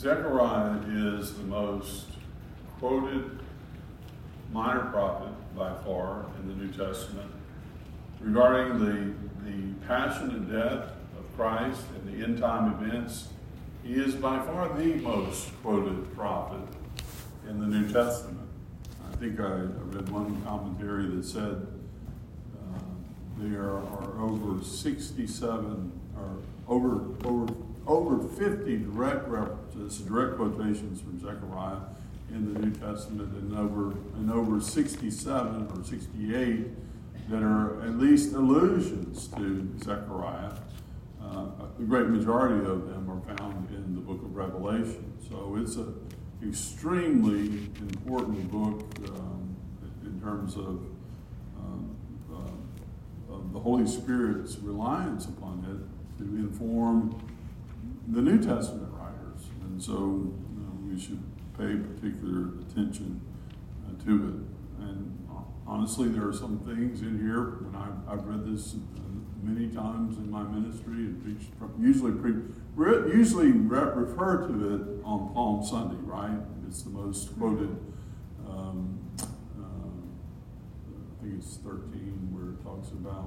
Zechariah is the most quoted minor prophet by far in the New Testament regarding the passion and death of Christ and the end time events. He is by far the most quoted prophet in the New Testament. I think I read one commentary that said there are over 67 or over 50 direct references, direct quotations from Zechariah in the New Testament, and over 67 or 68 that are at least allusions to Zechariah. The great majority of them are found in the book of Revelation. So it's an extremely important book in terms of the Holy Spirit's reliance upon it to inform the New Testament writers. And so we should pay particular attention to it. And honestly, there are some things in here, when I've read this many times in my ministry and preached, usually refer to it on Palm Sunday, right? It's the most quoted, I think it's 13, where it talks about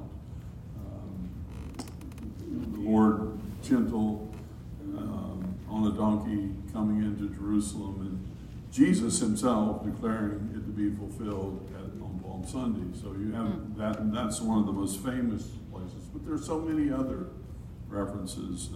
the Lord gentle on a donkey coming into Jerusalem, and Jesus himself declaring it to be fulfilled on Palm Sunday. So you have that, and that's one of the most famous places. But there's so many other references.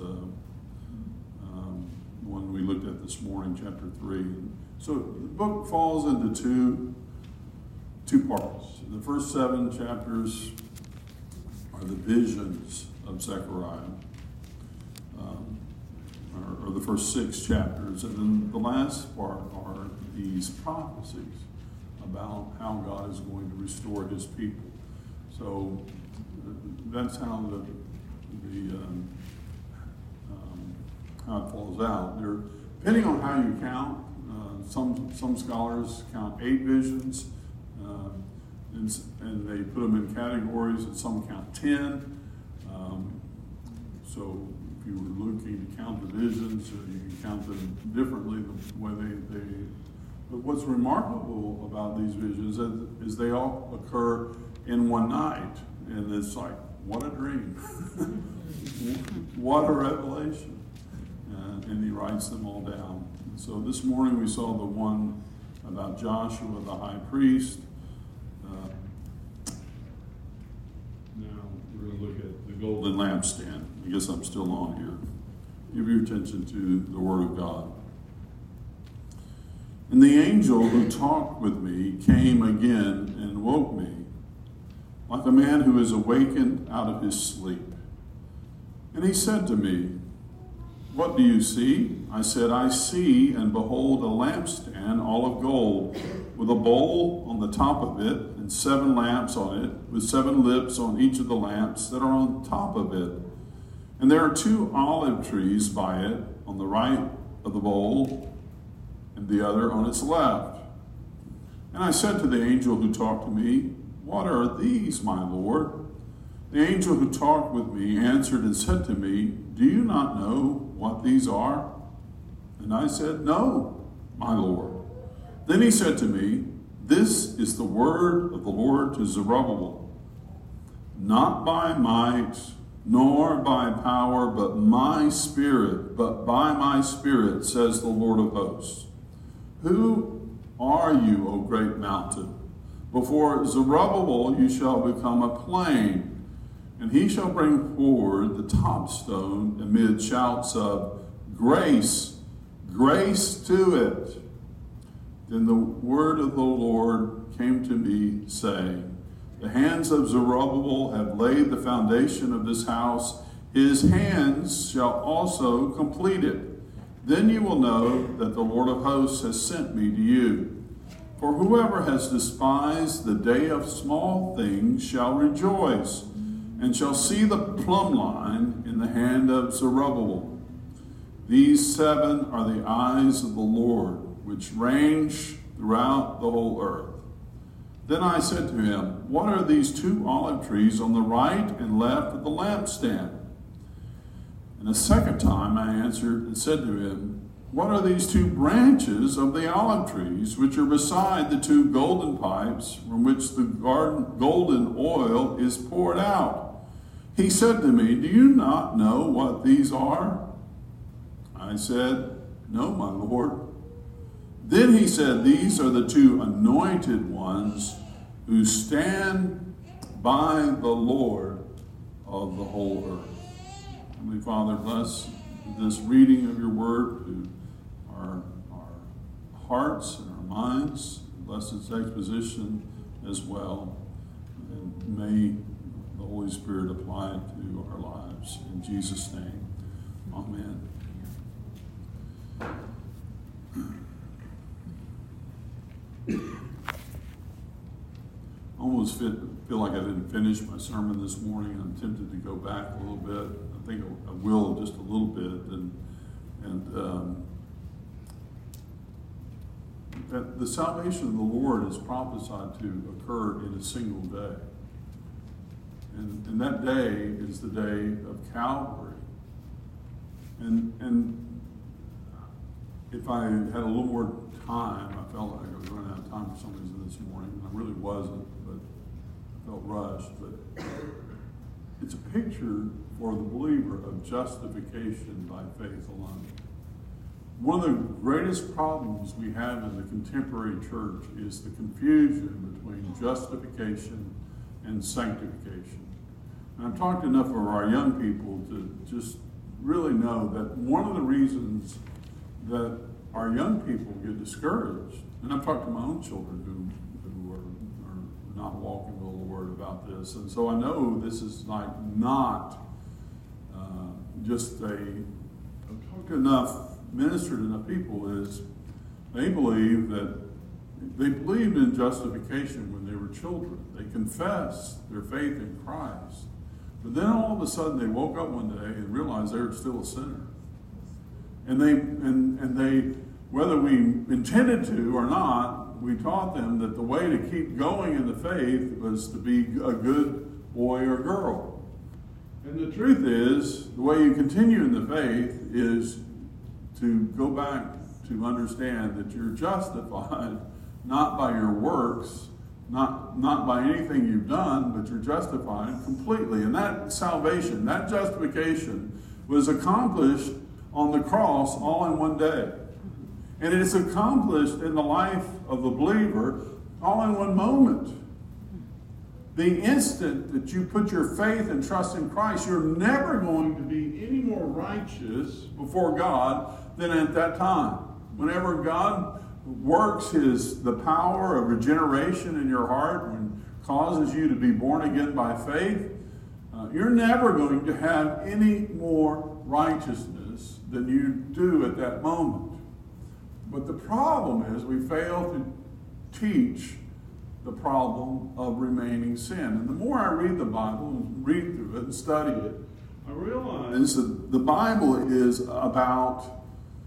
The one we looked at this morning, chapter 3. So the book falls into two parts. The first 7 chapters are the visions of Zechariah, or the first 6 chapters, and then the last part are these prophecies about how God is going to restore his people. So that's how how it falls out. Depending on how you count, some scholars count 8 visions, and they put them in categories, and some count 10. So if you were looking to count the visions, you can count them differently the way they. But what's remarkable about these visions is they all occur in one night, and it's like, what a dream, what a revelation. And he writes them all down. So this morning we saw the one about Joshua the high priest. Now we're going to look at the golden lampstand. I guess I'm still on here. Give your attention to the Word of God. And the angel who talked with me came again and woke me, like a man who is awakened out of his sleep. And he said to me, "What do you see?" I said, "I see and behold a lampstand, all of gold, with a bowl on the top of it, and 7 lamps on it, with 7 lips on each of the lamps that are on top of it. And there are 2 olive trees by it, on the right of the bowl, and the other on its left." And I said to the angel who talked to me, "What are these, my Lord?" The angel who talked with me answered and said to me, "Do you not know what these are?" And I said, "No, my Lord." Then he said to me, "This is the word of the Lord to Zerubbabel. Not by might, nor by power, but by my spirit, says the Lord of hosts. Who are you, O great mountain? Before Zerubbabel you shall become a plain, and he shall bring forward the top stone amid shouts of grace, grace to it." Then the word of the Lord came to me, saying, "The hands of Zerubbabel have laid the foundation of this house. His hands shall also complete it. Then you will know that the Lord of hosts has sent me to you. For whoever has despised the day of small things shall rejoice, and shall see the plumb line in the hand of Zerubbabel. These 7 are the eyes of the Lord, which range throughout the whole earth." Then I said to him, "What are these 2 olive trees on the right and left of the lampstand?" And a second time I answered and said to him, what are these two branches of the olive trees which are beside the two golden pipes from which the golden oil is poured out? He said to me, do you not know what these are? I said, no, my Lord. Then he said, these are the two anointed ones who stand by the Lord of the whole earth. Heavenly Father, bless this reading of your word to our hearts and our minds. Bless its exposition as well. And may the Holy Spirit apply it to our lives. In Jesus' name, amen. I almost feel like I didn't finish my sermon this morning. I'm tempted to go back a little bit. I think I will just a little bit. That the salvation of the Lord is prophesied to occur in a single day. And that day is the day of Calvary. And if I had a little more time, I felt like I was running out of time for some reason this morning. And I really wasn't, but I felt rushed. But it's a picture for the believer of justification by faith alone. One of the greatest problems we have in the contemporary church is the confusion between justification and sanctification. And I've talked enough of our young people to just really know that one of the reasons that our young people get discouraged, and I've talked to my own children who are not walking with the Lord about this, and so I know this is like not just I've talked enough, ministered enough people, is they believed in justification when they were children. They confessed their faith in Christ. But then all of a sudden they woke up one day and realized they were still a sinner. And they, whether we intended to or not, we taught them that the way to keep going in the faith was to be a good boy or girl. And the truth is, the way you continue in the faith is to go back to understand that you're justified not by your works, not by anything you've done, but you're justified completely. And that salvation, that justification was accomplished on the cross all in one day. And it is accomplished in the life of the believer all in one moment. The instant that you put your faith and trust in Christ, you're never going to be any more righteous before God than at that time. Whenever God works the power of regeneration in your heart and causes you to be born again by faith, you're never going to have any more righteousness than you do at that moment. But the problem is we fail to teach the problem of remaining sin. And the more I read the Bible and read through it and study it, I realize that the Bible is about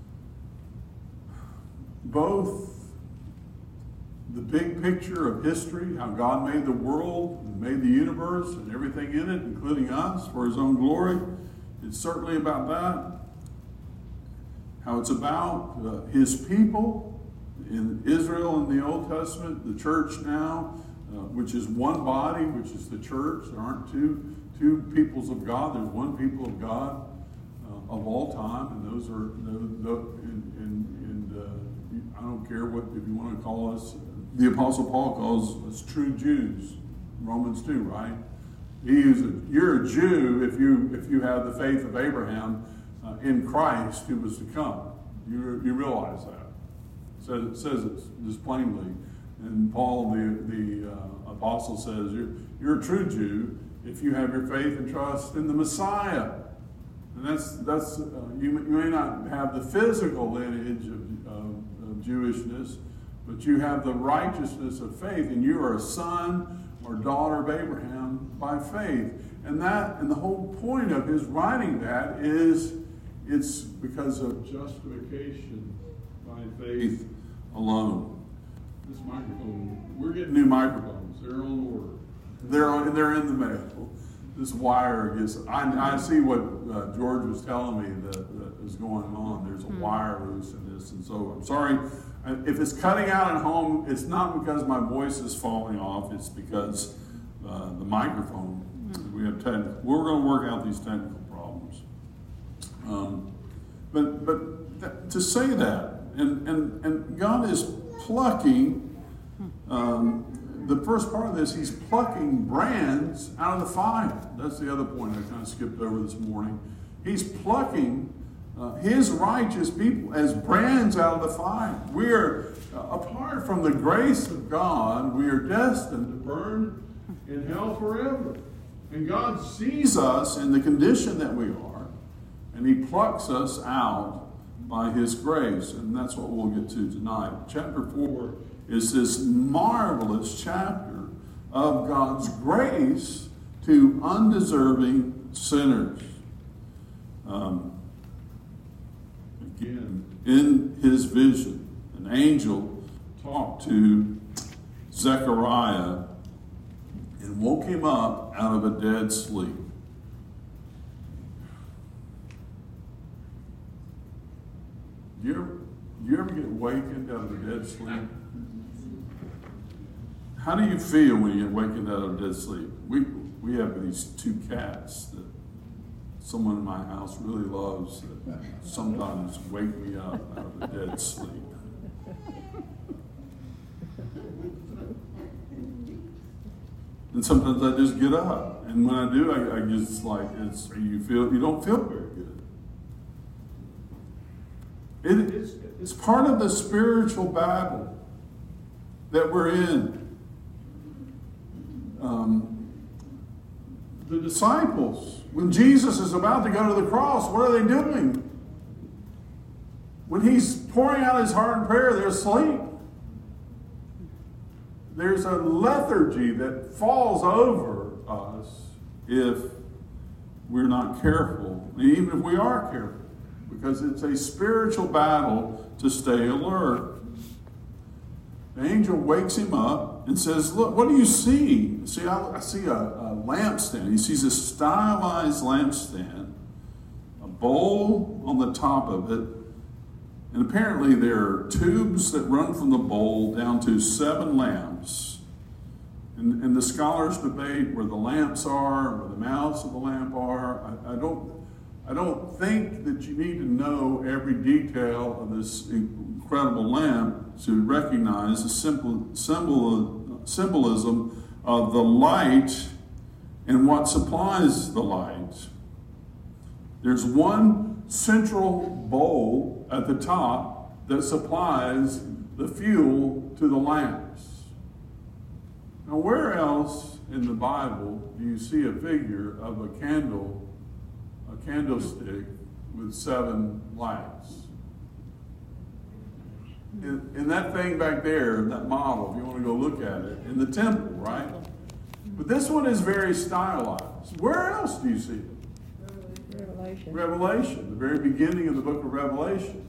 both the big picture of history, how God made the world and made the universe and everything in it, including us, for his own glory. It's certainly about that. How it's about his people in Israel in the Old Testament, the church now, which is one body, which is the church. There aren't two peoples of God. There's one people of God of all time, and those are I don't care what, if you want to call us, the Apostle Paul calls us true Jews, Romans 2, right? You're a Jew if you have the faith of Abraham in Christ who was to come. You realize that. It says it just plainly. And Paul, the apostle, says you're a true Jew if you have your faith and trust in the Messiah. And that's you may not have the physical lineage of Jewishness, but you have the righteousness of faith, and you are a son or daughter of Abraham by faith. And the whole point of his writing that is it's because of justification by faith alone. This microphone, we're getting new microphones. They're on order. They're in the mail. this wire gets, I see what George was telling me that is going on. There's a wire loose in this. And so I'm sorry. If it's cutting out at home, it's not because my voice is falling off. It's because the microphone. We're going to work out these technical problems. But to say that, and God is plucking, the first part of this, he's plucking brands out of the fire. That's the other point I kind of skipped over this morning. He's plucking his righteous people as brands out of the fire. We are, apart from the grace of God, we are destined to burn in hell forever. And God sees us in the condition that we are, and he plucks us out by his grace. And that's what we'll get to tonight. Chapter 4 is this marvelous chapter of God's grace to undeserving sinners. Again, in his vision, an angel talked to Zechariah and woke him up out of a dead sleep. Do you ever get wakened out of a dead sleep? How do you feel when you get wakened out of a dead sleep? We have these two cats that someone in my house really loves that sometimes wake me up out of a dead sleep. And sometimes I just get up, and when I do, I just like you don't feel very good. It's part of the spiritual battle that we're in. The disciples, when Jesus is about to go to the cross, what are they doing? When he's pouring out his heart in prayer, they're asleep. There's a lethargy that falls over us if we're not careful, even if we are careful, because it's a spiritual battle to stay alert. The angel wakes him up and says, look, what do you see? See, I see a lampstand. He sees a stylized lampstand, a bowl on the top of it, and apparently there are tubes that run from the bowl down to 7 lamps. And the scholars debate where the lamps are, where the mouths of the lamp are. I don't think that you need to know every detail of this incredible lamp to recognize the symbolism of the light and what supplies the light. There's one central bowl at the top that supplies the fuel to the lamps. Now, where else in the Bible do you see a figure of a candlestick with 7 lights? In that thing back there, that model, if you want to go look at it, in the temple, right? But this one is very stylized. Where else do you see it? Revelation, the very beginning of the book of Revelation,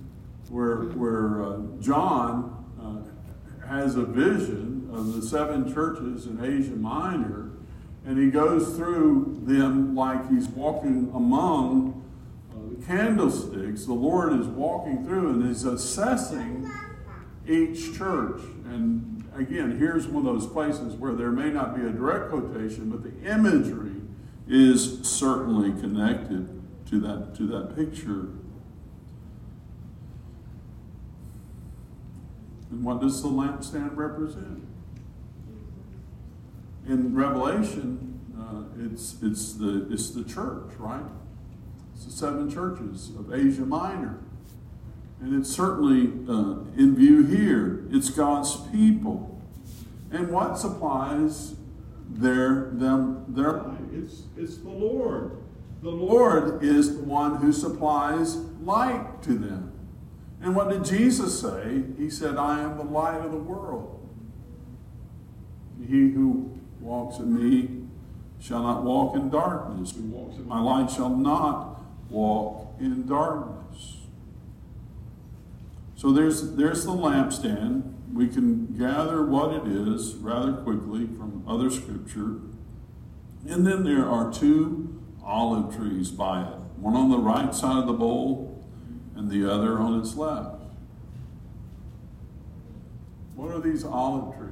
where John has a vision of the 7 churches in Asia Minor, and he goes through them like he's walking among the candlesticks. The Lord is walking through and is assessing each church. And again, here's one of those places where there may not be a direct quotation, but the imagery is certainly connected to that picture. And what does the lampstand represent? In Revelation, it's the church, right? It's the 7 churches of Asia Minor. And it's certainly in view here. It's God's people. And what supplies their light? It's the Lord. The Lord is the one who supplies light to them. And what did Jesus say? He said, I am the light of the world. He who walks in me shall not walk in darkness. Who walks in my light shall not walk in darkness. So there's the lampstand. We can gather what it is rather quickly from other scripture. And then there are two olive trees by it, one on the right side of the bowl and the other on its left. What are these olive trees?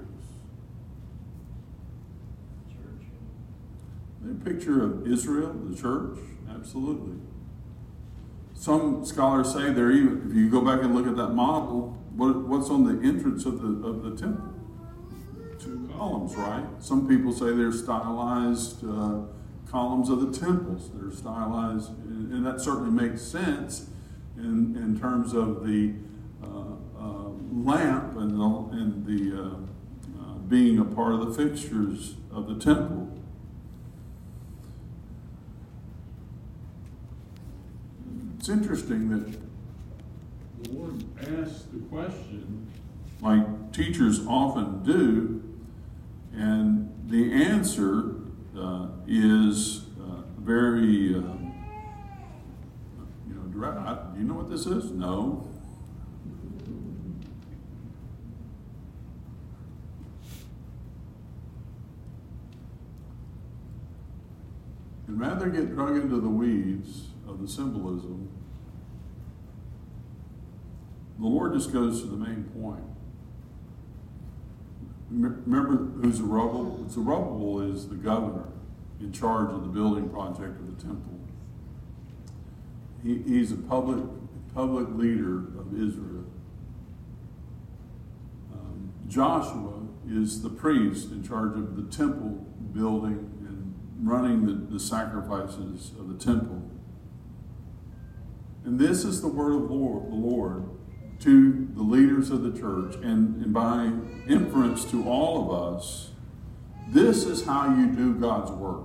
Church. They're a picture of Israel, the church, absolutely. Some scholars say they're even, if you go back and look at that model, what's on the entrance of the temple? Two columns, right? Some people say they're stylized columns of the temples. They're stylized, and that certainly makes sense in terms of the lamp and the being a part of the fixtures of the temple. It's interesting that the Lord asks the question, like teachers often do, and the answer is very, direct. Do you know what this is? No. And rather get drug into the weeds of the symbolism, the Lord just goes to the main point. Remember who's Zerubbabel? Zerubbabel is the governor in charge of the building project of the temple. He's a public leader of Israel. Joshua is the priest in charge of the temple building and running the sacrifices of the temple. And this is the word of the Lord to the leaders of the church, and by inference to all of us. This is how you do God's work.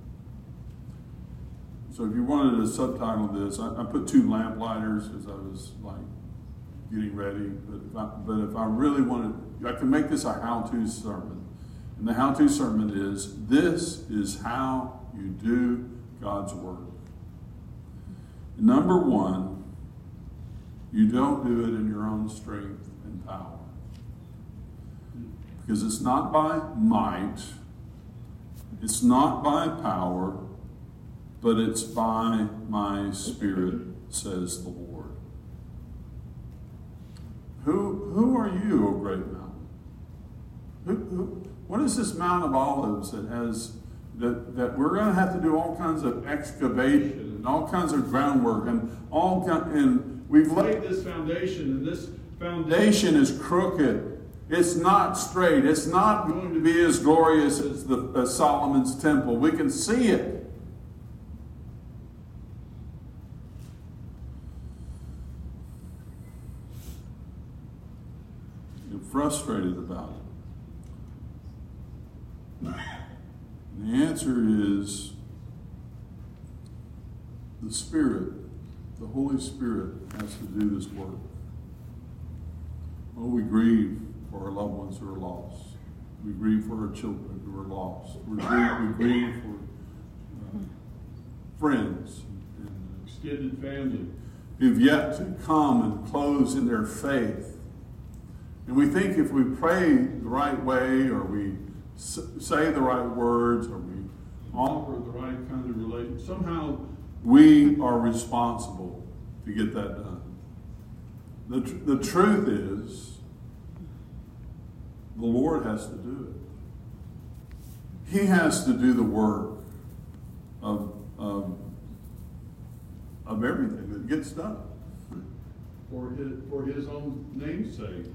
So if you wanted to subtitle this, I put two lamp lighters as I was getting ready. But if I really wanted, I can make this a how-to sermon. And the how-to sermon is, this is how you do God's work. Number one, you don't do it in your own strength and power. Because it's not by might, it's not by power, but it's by my Spirit, says the Lord. Who are you, O great mountain? What is this Mount of Olives that we're going to have to do all kinds of excavation and all kinds of groundwork and we've laid this foundation, and this foundation is crooked. It's not straight. It's not going to be as glorious as Solomon's temple. We can see it. You're frustrated about it. And the answer is the Spirit, the Holy Spirit has to do this work. Oh, we grieve for our loved ones who are lost. We grieve for our children who are lost. We grieve for friends and extended family who've yet to come and close in their faith. And we think if we pray the right way, or we say the right words, or we offer the right kind of relation, somehow we are responsible to get that done. The truth is, the Lord has to do it. He has to do the work of everything that gets done for his own name's sake.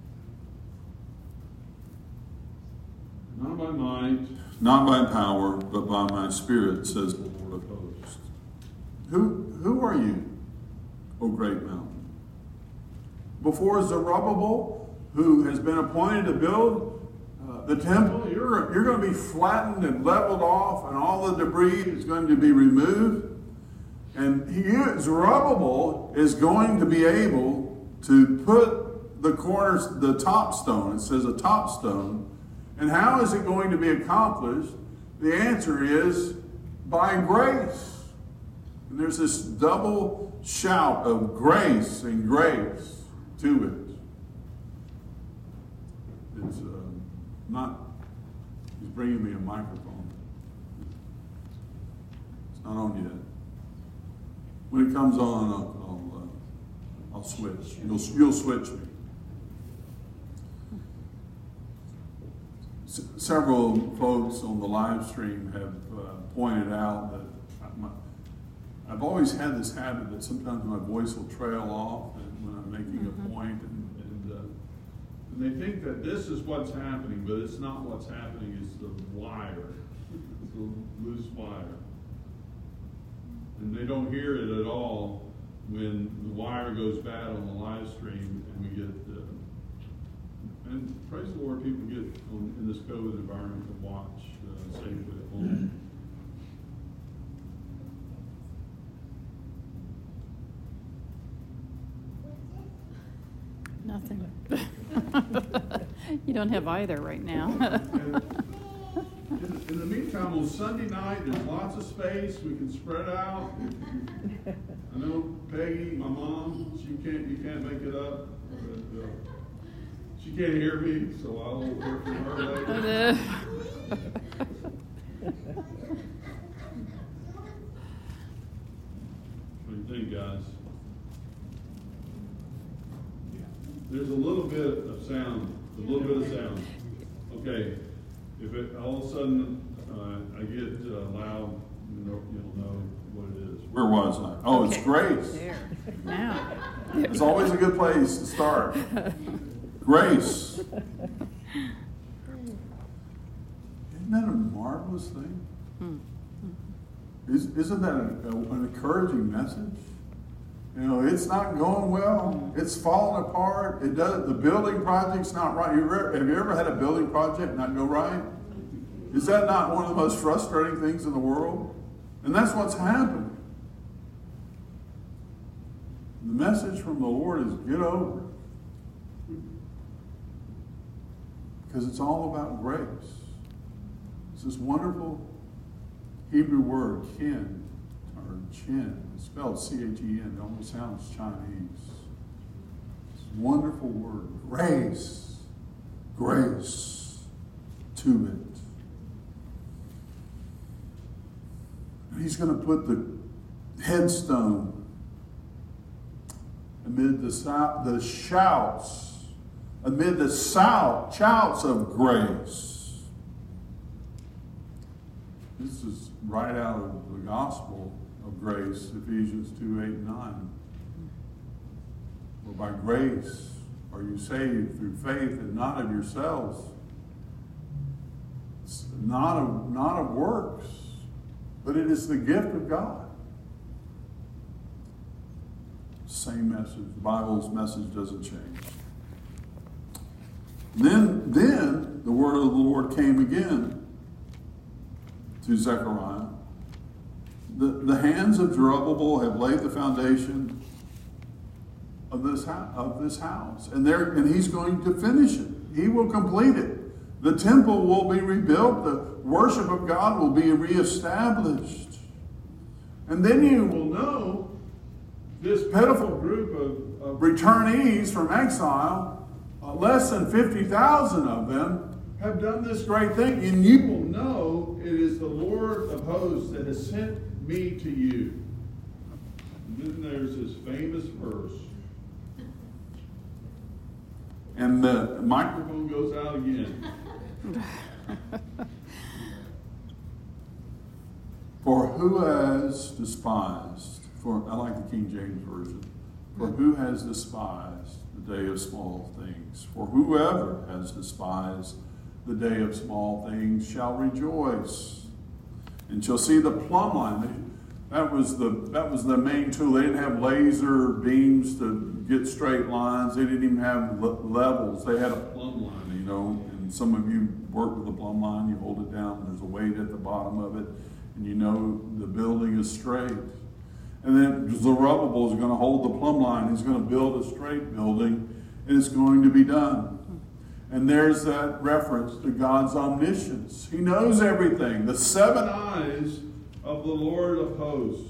Not by might, not by power, but by my Spirit, says the Lord of hosts. Who are you, O great mountain? Before Zerubbabel, who has been appointed to build the temple, you're going to be flattened and leveled off, and all the debris is going to be removed. And Zerubbabel is going to be able to put the corners, the top stone, it says a top stone. And how is it going to be accomplished? The answer is by grace. And there's this double shout of grace and grace to it. It's not, he's bringing me a microphone. Not on yet. When it comes on, I'll switch. You'll switch me. Several folks on the live stream have pointed out that I've always had this habit that sometimes my voice will trail off when I'm making a point, and they think that this is what's happening, but it's not what's happening. It's the wire. It's the loose wire. And they don't hear it at all when the wire goes bad on the live stream and we get, and praise the Lord, people get in this COVID environment to watch safely at home. Nothing. You don't have either right now. In the meantime, on Sunday night, there's lots of space. We can spread out. I know Peggy, my mom, you can't make it up. But, she can't hear me, so I'll hear from her later. What do you think, guys? There's a little bit of sound. Okay. If it all of a sudden I get loud, you'll know what it is. Where was I? Oh, okay. It's grace. There. Now. It's always a good place to start. Grace. Isn't that a marvelous thing? Isn't that an encouraging message? You know, it's not going well. It's falling apart. The building project's not right. Have you ever had a building project not go right? Is that not one of the most frustrating things in the world? And that's what's happened. The message from the Lord is get over it. Because it's all about grace. It's this wonderful Hebrew word, kin, or chin. It's spelled C-H-E-N. It almost sounds Chinese. It's a wonderful word. Grace. Grace to it. And he's going to put the headstone amid the shouts, amid the shouts of grace. This is right out of the gospel of grace, Ephesians 2:8-9. For by grace are you saved through faith, and not of yourselves. It's not of works, but it is the gift of God. Same message. The Bible's message doesn't change. Then the word of the Lord came again to Zechariah. The hands of Zerubbabel have laid the foundation of this house, and he's going to finish it. He will complete it. The temple will be rebuilt. The worship of God will be reestablished. And then you will know this pitiful group of returnees from exile, less than 50,000 of them, have done this great thing. And you will know it is the Lord of hosts that has sent me to you. And then there's this famous verse. And the microphone goes out again. For who has despised, I like the King James Version, for who has despised the day of small things? For whoever has despised the day of small things shall rejoice and shall see the plumb line. That was the main tool. They didn't have laser beams to get straight lines. They didn't even have levels. They had a plumb line, and some of you work with a plumb line. You hold it down. There's a weight at the bottom of it, and you know the building is straight. And then Zerubbabel is going to hold the plumb line. He's going to build a straight building, and it's going to be done. And there's that reference to God's omniscience. He knows everything. The 7 eyes of the Lord of hosts.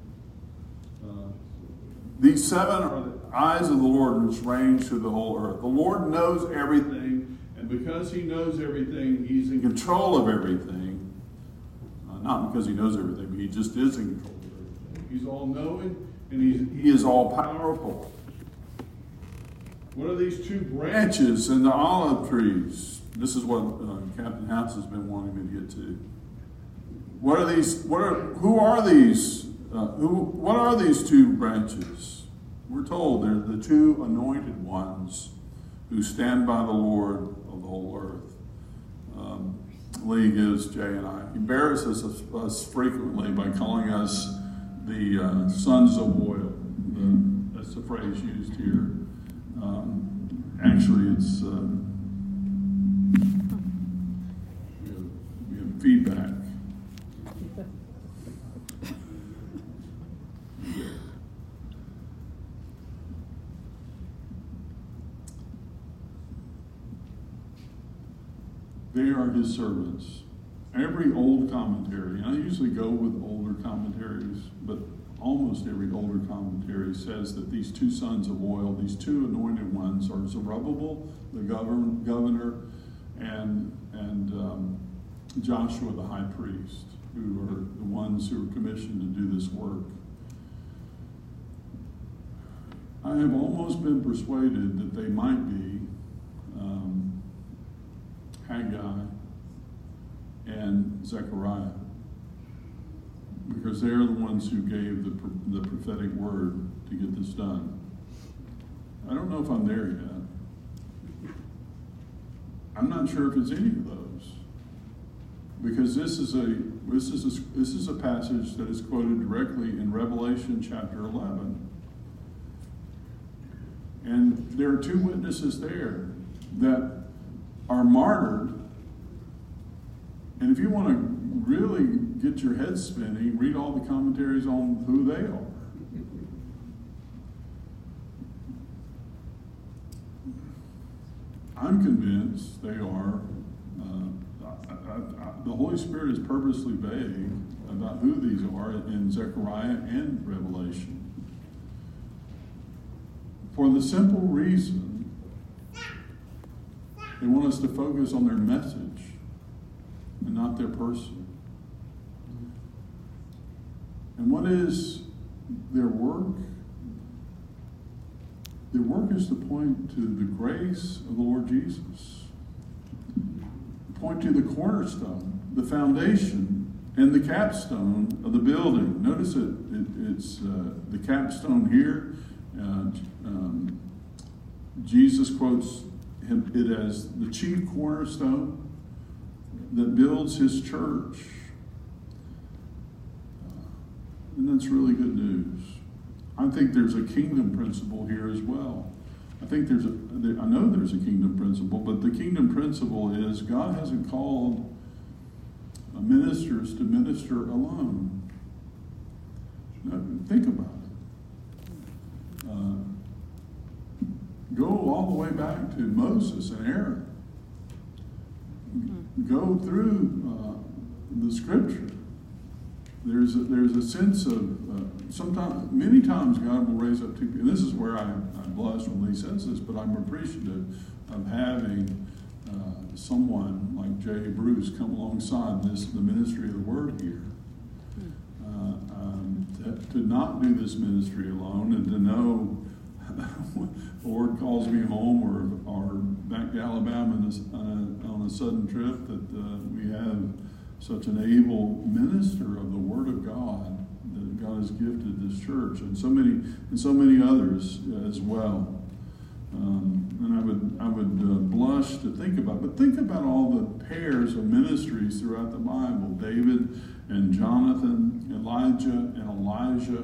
These 7 are the eyes of the Lord which range through the whole earth. The Lord knows everything, and because he knows everything, he's in control of everything. Not because he knows everything, but he just is in control of everything. He's all-knowing, and he is all-powerful. What are these two branches in the olive trees? This is what Captain House has been wanting me to get to. What are these? Who are these? What are these two branches? We're told they're the two anointed ones who stand by the Lord of the whole earth. Lee gives Jay and I. He embarrasses us frequently by calling us the sons of oil. That's the phrase used here. Actually, it's we have feedback. They are his servants. Every old commentary, and I usually go with older commentaries, but almost every older commentary says that these two sons of oil, these two anointed ones, are Zerubbabel, the governor, and Joshua, the high priest, who are the ones who are commissioned to do this work. I have almost been persuaded that they might be Haggai and Zechariah, because they're the ones who gave the prophetic word to get this done. I don't know if I'm there yet. I'm not sure if it's any of those, because this is a passage that is quoted directly in Revelation chapter 11, and there are two witnesses there that are martyred. And if you want to really get your head spinning, read all the commentaries on who they are. I'm convinced they are. The Holy Spirit is purposely vague about who these are in Zechariah and Revelation, for the simple reason they want us to focus on their message and not their person. And what is their work? Their work is to point to the grace of the Lord Jesus, point to the cornerstone, the foundation, and the capstone of the building. Notice it's the capstone here. Jesus quotes it as the chief cornerstone that builds his church. And that's really good news. I think there's a kingdom principle here as well. I know there's a kingdom principle, but the kingdom principle is God hasn't called ministers to minister alone. Now, think about it. Go all the way back to Moses and Aaron. Go through the scripture. There's a sense of many times God will raise up two people. And this is where I blush when Lee says this, but I'm appreciative of having someone like Jay Bruce come alongside the ministry of the word here. To not do this ministry alone, and to know when the Lord calls me home or back to Alabama on a sudden trip, that we have such an able minister of the Word of God that God has gifted this church, and so many others as well. And I would blush to think about, but think about all the pairs of ministries throughout the Bible: David and Jonathan, Elijah and Elijah,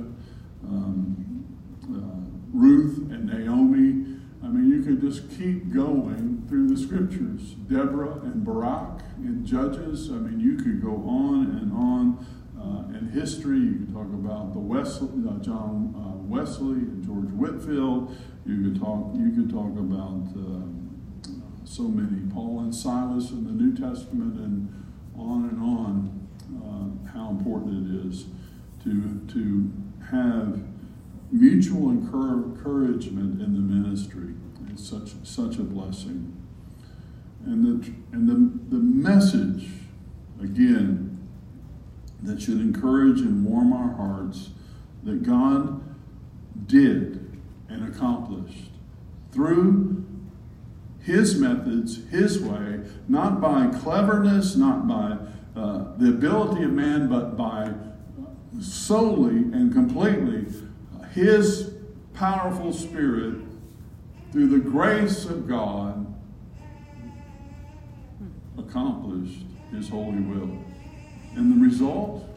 Ruth and Naomi. I mean, you could just keep going through the scriptures. Deborah and Barak in Judges. I mean, you could go on and on. In history, you could talk about John Wesley and George Whitefield. You could talk about so many, Paul and Silas in the New Testament, and on. How important it is to have mutual encouragement in the ministry. It's such a blessing. And the message, again, that should encourage and warm our hearts that God did and accomplished through His methods, His way, not by cleverness, not by the ability of man, but by solely and completely His powerful Spirit through the grace of God accomplished His holy will. And the result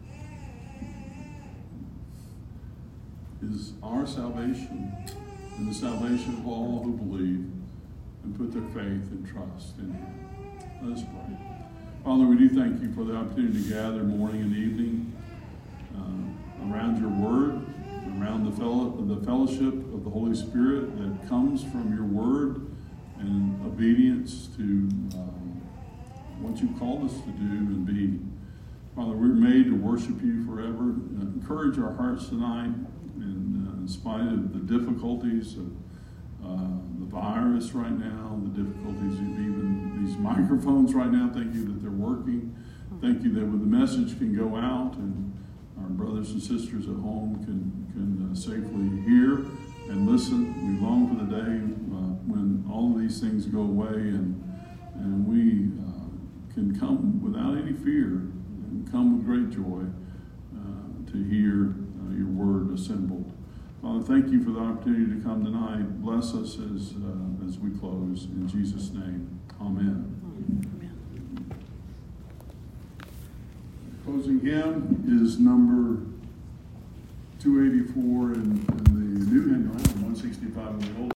is our salvation and the salvation of all who believe and put their faith and trust in Him. Let us pray. Father, we do thank You for the opportunity to gather morning and evening around Your Word, around the fellowship of the Holy Spirit that comes from Your Word and obedience to what You've called us to do and be. Father, we're made to worship You forever. Encourage our hearts tonight in spite of the difficulties of the virus right now, the difficulties of even these microphones right now. Thank You that they're working. Thank You that when the message can go out and our brothers and sisters at home can safely hear and listen. We long for the day when all of these things go away and we can come without any fear and come with great joy to hear Your Word assembled. Father, thank You for the opportunity to come tonight. Bless us as we close. In Jesus' name, amen. Closing hymn is number 284 in the new hymn, 165 in the old.